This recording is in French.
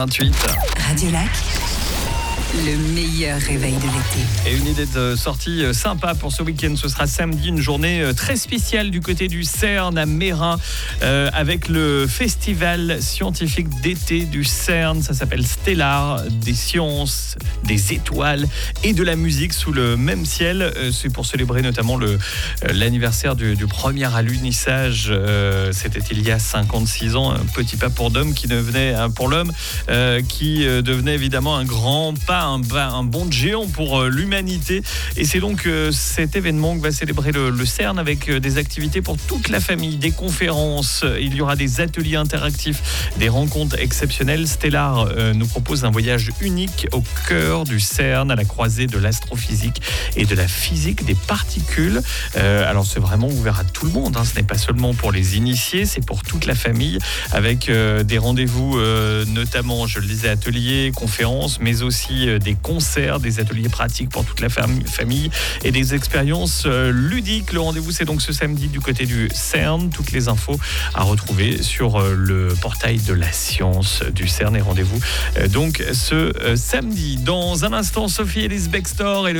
28. Radio Lac, le meilleur réveil de l'été. Et une idée de sortie sympa pour ce week-end, ce sera samedi, une journée très spéciale du côté du CERN à Meyrin, avec le festival scientifique d'été du CERN. Ça s'appelle Stellar, des sciences, des étoiles et de la musique sous le même ciel. C'est pour célébrer notamment l'anniversaire du premier alunissage. C'était il y a 56 ans, un petit pas pour l'homme qui devenait évidemment un grand pas, un bond de géant pour l'humanité. Et c'est donc cet événement que va célébrer le CERN avec des activités pour toute la famille, des conférences, il y aura des ateliers interactifs, des rencontres exceptionnelles. Stellar nous propose un voyage unique au cœur du CERN, à la croisée de l'astrophysique et de la physique des particules. Alors c'est vraiment ouvert à tout le monde, ce n'est pas seulement pour les initiés, c'est pour toute la famille, avec des rendez-vous notamment, je le disais, ateliers, conférences, mais aussi des concerts, des ateliers pratiques pour toute la famille et des expériences ludiques. Le rendez-vous, c'est donc ce samedi du côté du CERN. Toutes les infos à retrouver sur le portail de la science du CERN. Et rendez-vous donc ce samedi. Dans un instant, Sophie Ellis Bextor et le